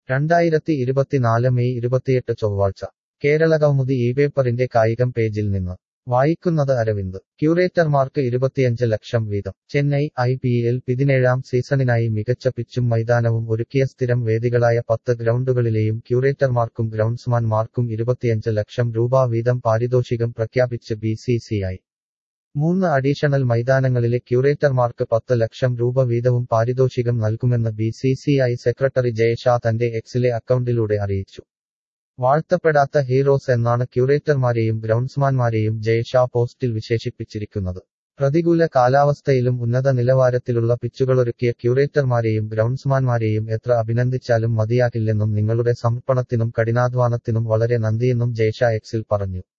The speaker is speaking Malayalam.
2024 മെയ് 28 ചൊവ്വാഴ്ച കേരളകൗമുദി ഇപേപ്പറിന്റെ കായികം പേജിൽ നിന്ന് വായിക്കുന്നത് അരവിന്ദ് ക്യൂറേറ്റർമാർക്ക് 25 ലക്ഷം വീതം ചെന്നൈ IPL 17 സീസണിനായി മികച്ച പിച്ചും മൈതാനവും ഒരുക്കിയ സ്ഥിരം വേദികളായ 10 ഗ്രൗണ്ടുകളിലെയും ക്യൂറേറ്റർമാർക്കും ഗ്രൗണ്ട്സ്മാൻമാർക്കും 25 ലക്ഷം രൂപ വീതം പാരിതോഷികം പ്രഖ്യാപിച്ച് BCCI 3 അഡീഷണൽ മൈതാനങ്ങളിലെ ക്യൂറേറ്റർമാർക്ക് 10 ലക്ഷം രൂപ വീതവും പാരിതോഷികം നൽകുമെന്ന് BCCI സെക്രട്ടറി ജയ് ഷാ തന്റെ എക്സിലെ അക്കൗണ്ടിലൂടെ അറിയിച്ചു. വാഴ്ത്തപ്പെടാത്ത ഹീറോസ് എന്നാണ് ക്യൂറേറ്റർമാരെയും ഗ്രൗണ്ട്സ്മാൻമാരെയും ജയ് ഷാ പോസ്റ്റിൽ വിശേഷിപ്പിച്ചിരിക്കുന്നത്. പ്രതികൂല കാലാവസ്ഥയിലും ഉന്നത നിലവാരത്തിലുള്ള പിച്ചുകളൊരുക്കിയ ക്യൂറേറ്റർമാരെയും ഗ്രൗണ്ട്സ്മാൻമാരെയും എത്ര അഭിനന്ദിച്ചാലും മതിയാകില്ലെന്നും നിങ്ങളുടെ സമർപ്പണത്തിനും കഠിനാധ്വാനത്തിനും വളരെ നന്ദിയെന്നും ജയ് ഷാ എക്സിൽ പറഞ്ഞു.